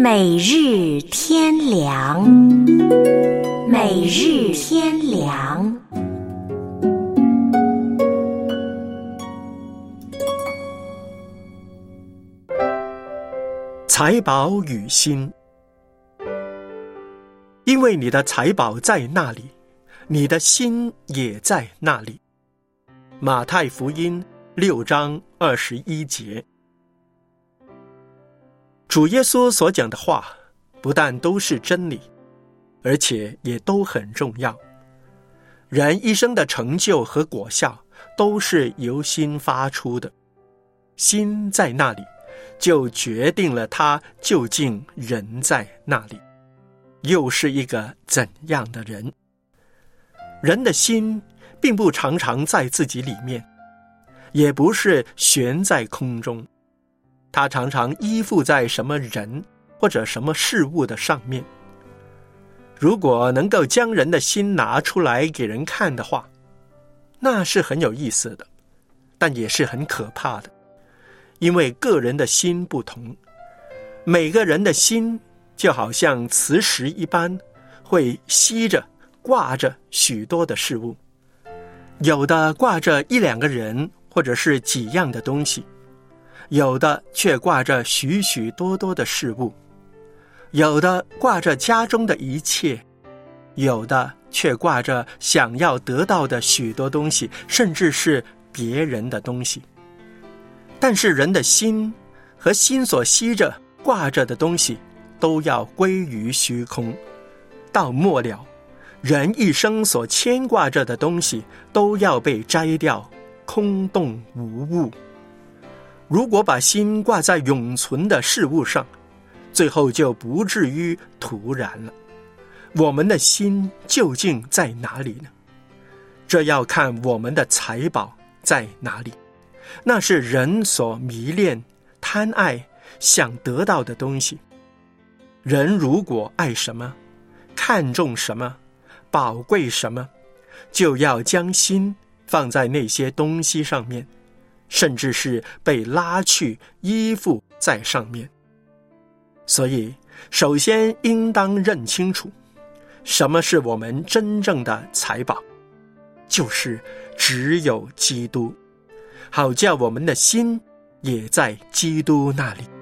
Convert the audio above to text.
每日天良，每日天良。 财宝与心。因为你的财宝在那里，你的心也在那里。马太福音6章21节。主耶稣所讲的话不但都是真理，而且也都很重要。人一生的成就和果效都是由心发出的，心在那里，就决定了他究竟人在那里，又是一个怎样的人。人的心并不常常在自己里面，也不是悬在空中，他常常依附在什么人或者什么事物的上面。如果能够将人的心拿出来给人看的话，那是很有意思的，但也是很可怕的。因为个人的心不同，每个人的心就好像磁石一般，会吸着挂着许多的事物，有的挂着一两个人或者是几样的东西，有的却挂着许许多多的事物，有的挂着家中的一切，有的却挂着想要得到的许多东西，甚至是别人的东西。但是人的心和心所吸着挂着的东西都要归于虚空，到末了，人一生所牵挂着的东西都要被摘掉，空洞无物。如果把心挂在永存的事物上，最后就不至于徒然了。我们的心究竟在哪里呢？这要看我们的财宝在哪里。那是人所迷恋、贪爱、想得到的东西。人如果爱什么、看重什么、宝贵什么，就要将心放在那些东西上面，甚至是被拉去依附在上面。所以首先应当认清楚，什么是我们真正的财宝，就是只有基督，好叫我们的心也在基督那里。